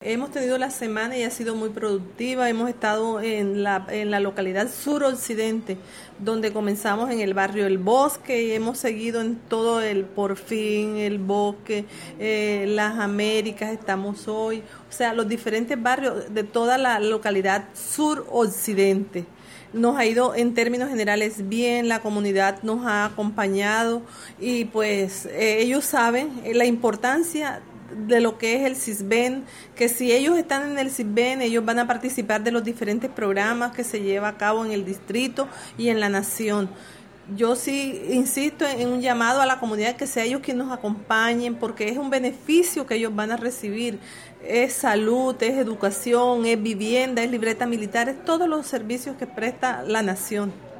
Hemos tenido la semana y ha sido muy productiva. Hemos estado en la localidad suroccidente, donde comenzamos en el barrio El Bosque y hemos seguido en todo el Porfín, El Bosque, Las Américas, estamos hoy. O sea, los diferentes barrios de toda la localidad suroccidente. Nos ha ido en términos generales bien, la comunidad nos ha acompañado y pues ellos saben la importancia de lo que es el CISBEN, que si ellos están en el CISBEN, ellos van a participar de los diferentes programas que se lleva a cabo en el distrito y en la nación. Yo sí insisto en un llamado a la comunidad que sea ellos quienes nos acompañen, porque es un beneficio que ellos van a recibir. Es salud, es educación, es vivienda, es libreta militar, es todos los servicios que presta la nación.